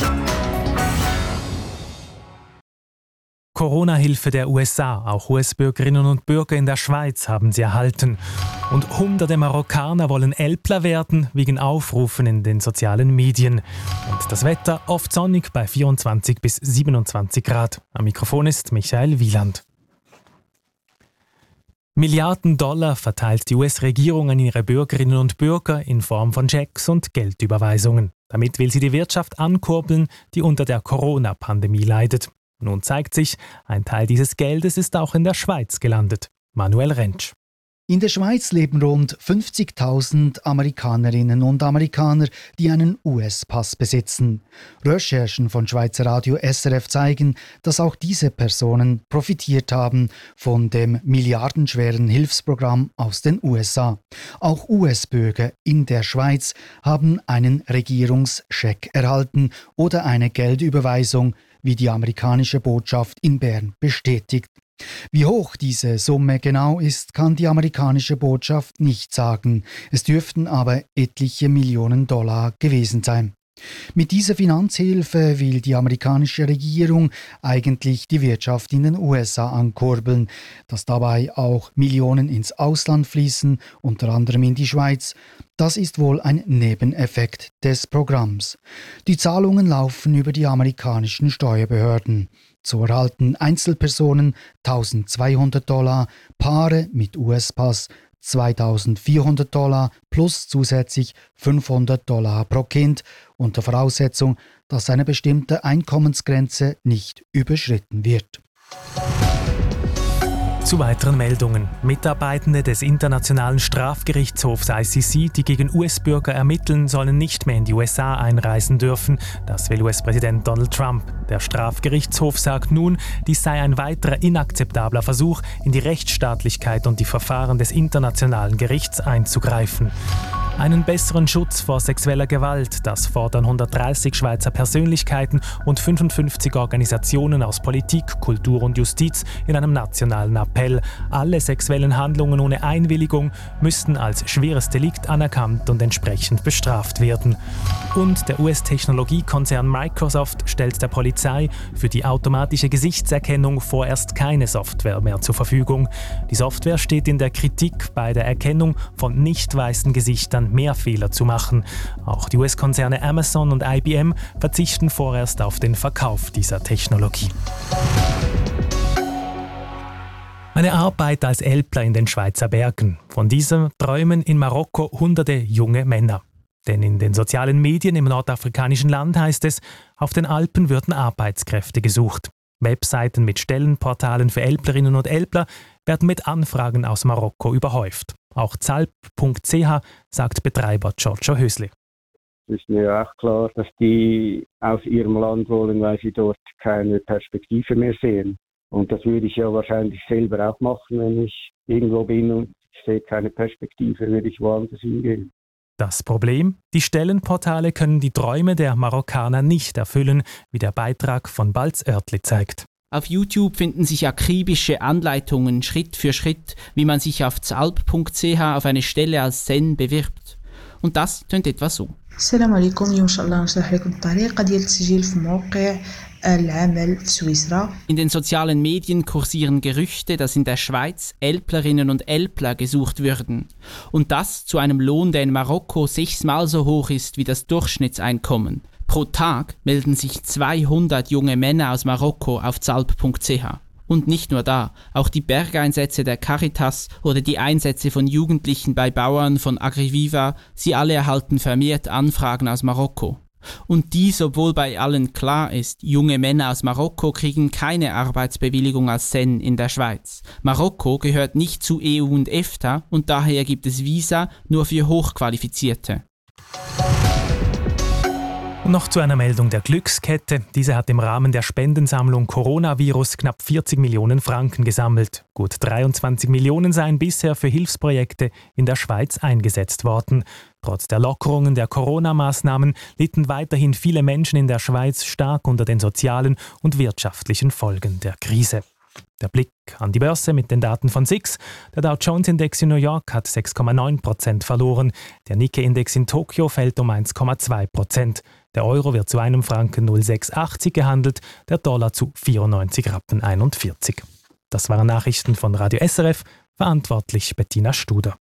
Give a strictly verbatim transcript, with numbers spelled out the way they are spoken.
Corona-Hilfe der U S A. Auch U S-Bürgerinnen und Bürger in der Schweiz haben sie erhalten. Und hunderte Marokkaner wollen Älpler werden, wegen Aufrufen in den sozialen Medien. Und das Wetter oft sonnig bei vierundzwanzig bis siebenundzwanzig Grad. Am Mikrofon ist Michael Wieland. Milliarden Dollar verteilt die U S-Regierung an ihre Bürgerinnen und Bürger in Form von Schecks und Geldüberweisungen. Damit will sie die Wirtschaft ankurbeln, die unter der Corona-Pandemie leidet. Nun zeigt sich, ein Teil dieses Geldes ist auch in der Schweiz gelandet. Manuel Rentsch. In der Schweiz leben rund fünfzigtausend Amerikanerinnen und Amerikaner, die einen U S-Pass besitzen. Recherchen von Schweizer Radio S R F zeigen, dass auch diese Personen profitiert haben von dem milliardenschweren Hilfsprogramm aus den U S A. Auch U S-Bürger in der Schweiz haben einen Regierungscheck erhalten oder eine Geldüberweisung, wie die amerikanische Botschaft in Bern bestätigt. Wie hoch diese Summe genau ist, kann die amerikanische Botschaft nicht sagen. Es dürften aber etliche Millionen Dollar gewesen sein. Mit dieser Finanzhilfe will die amerikanische Regierung eigentlich die Wirtschaft in den U S A ankurbeln. Dass dabei auch Millionen ins Ausland fließen, unter anderem in die Schweiz, das ist wohl ein Nebeneffekt des Programms. Die Zahlungen laufen über die amerikanischen Steuerbehörden. So erhalten Einzelpersonen eintausendzweihundert Dollar, Paare mit U S-Pass zweitausendvierhundert Dollar plus zusätzlich fünfhundert Dollar pro Kind, unter Voraussetzung, dass eine bestimmte Einkommensgrenze nicht überschritten wird. Zu weiteren Meldungen. Mitarbeitende des Internationalen Strafgerichtshofs I C C, die gegen U S-Bürger ermitteln, sollen nicht mehr in die U S A einreisen dürfen. Das will U S-Präsident Donald Trump. Der Strafgerichtshof sagt nun, dies sei ein weiterer inakzeptabler Versuch, in die Rechtsstaatlichkeit und die Verfahren des Internationalen Gerichts einzugreifen. Einen besseren Schutz vor sexueller Gewalt, das fordern hundertdreißig Schweizer Persönlichkeiten und fünfundfünfzig Organisationen aus Politik, Kultur und Justiz in einem nationalen Appell. Alle sexuellen Handlungen ohne Einwilligung müssten als schweres Delikt anerkannt und entsprechend bestraft werden. Und der U S-Technologiekonzern Microsoft stellt der Polizei für die automatische Gesichtserkennung vorerst keine Software mehr zur Verfügung. Die Software steht in der Kritik, bei der Erkennung von nicht weißen Gesichtern mehr Fehler zu machen. Auch die U S-Konzerne Amazon und I B M verzichten vorerst auf den Verkauf dieser Technologie. Eine Arbeit als Älpler in den Schweizer Bergen. Von dieser träumen in Marokko hunderte junge Männer. Denn in den sozialen Medien im nordafrikanischen Land heißt es, auf den Alpen würden Arbeitskräfte gesucht. Webseiten mit Stellenportalen für Älplerinnen und Älpler werden mit Anfragen aus Marokko überhäuft. Auch zalp punkt c h sagt Betreiber Giorgio Hösli. Es ist mir auch klar, dass die aus ihrem Land wollen, weil sie dort keine Perspektive mehr sehen. Und das würde ich ja wahrscheinlich selber auch machen, wenn ich irgendwo bin und ich sehe keine Perspektive, würde ich woanders hingehen. Das Problem? Die Stellenportale können die Träume der Marokkaner nicht erfüllen, wie der Beitrag von Balz Oertli zeigt. Auf YouTube finden sich akribische Anleitungen Schritt für Schritt, wie man sich auf zalp punkt c h auf eine Stelle als Sen bewirbt. Und das tönt etwa so. السلام عليكم اليوم ان شاء الله نشرح لكم الطريقه ديال التسجيل في موقع العمل في سويسرا. In den sozialen Medien kursieren Gerüchte, dass in der Schweiz Älplerinnen und Älpler gesucht würden. Und das zu einem Lohn, der in Marokko sechsmal so hoch ist wie das Durchschnittseinkommen. Pro Tag melden sich zweihundert junge Männer aus Marokko auf zalp punkt c h. Und nicht nur da, auch die Bergeinsätze der Caritas oder die Einsätze von Jugendlichen bei Bauern von Agriviva, sie alle erhalten vermehrt Anfragen aus Marokko. Und dies, obwohl bei allen klar ist, junge Männer aus Marokko kriegen keine Arbeitsbewilligung als Sen in der Schweiz. Marokko gehört nicht zu E U und EFTA und daher gibt es Visa nur für Hochqualifizierte. Und noch zu einer Meldung der Glückskette. Diese hat im Rahmen der Spendensammlung Coronavirus knapp vierzig Millionen Franken gesammelt. Gut dreiundzwanzig Millionen seien bisher für Hilfsprojekte in der Schweiz eingesetzt worden. Trotz der Lockerungen der Corona-Maßnahmen litten weiterhin viele Menschen in der Schweiz stark unter den sozialen und wirtschaftlichen Folgen der Krise. Der Blick an die Börse mit den Daten von S I X. Der Dow Jones Index in New York hat sechs Komma neun Prozent verloren. Der Nikkei-Index in Tokio fällt um eins Komma zwei Prozent. Der Euro wird zu einem Franken null Komma sechsundachtzig gehandelt, der Dollar zu vierundneunzig Rappen einundvierzig. Das waren Nachrichten von Radio S R F, verantwortlich Bettina Studer.